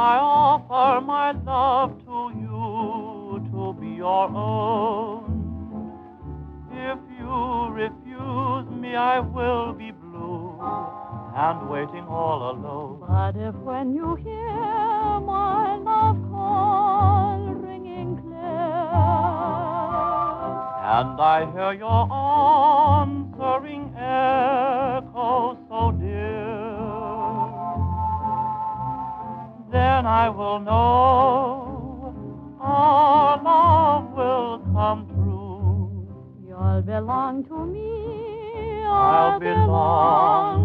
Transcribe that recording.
I offer my love to you to be your own. If you refuse me, I will be blue and waiting all alone. But if when you hear my love call ringing clear, and I hear your answering echo so dear, then I will know our love will come true. You'll belong to me, I'll belong